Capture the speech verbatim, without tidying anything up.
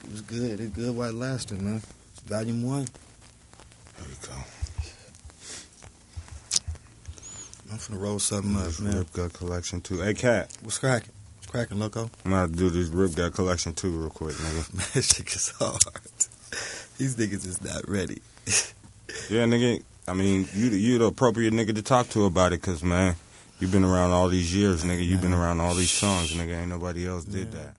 It was good. It's good while it lasted, man. Volume one. There we go. I'm finna roll something up, man. Rip Gut Collection two. Hey, Cat. What's cracking? What's cracking, loco? I'm about to do this Rip Gut Collection two real quick, nigga. Man, this shit is hard. These niggas is not ready. Yeah, nigga. I mean, you you the appropriate nigga to talk to about it, cause man, you've been around all these years, nigga. You've been around all these songs, nigga. Ain't nobody else did yeah. that.